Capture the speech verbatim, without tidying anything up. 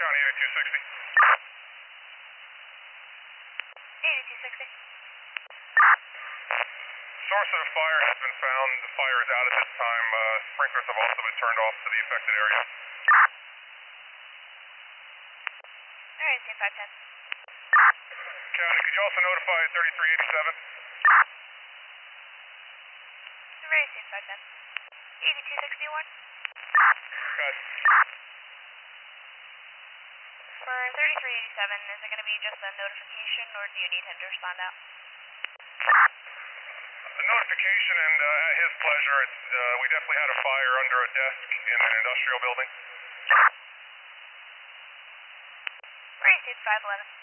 County eighty-two sixty. eighty-two sixty. Source of the fire has been found. The fire is out at this time. Uh, sprinklers have also been turned off to the affected area. Alright, scene five ten. County, could you also notify thirty-three eighty-seven? Alright, scene five ten. eighty-two sixty-one. Good. For thirty-three eighty-seven, is it going to be just a notification, or do you need him to respond out? A notification and uh, at his pleasure. It's, uh, we definitely had a fire under a desk in an industrial building. Alright, scene five eleven.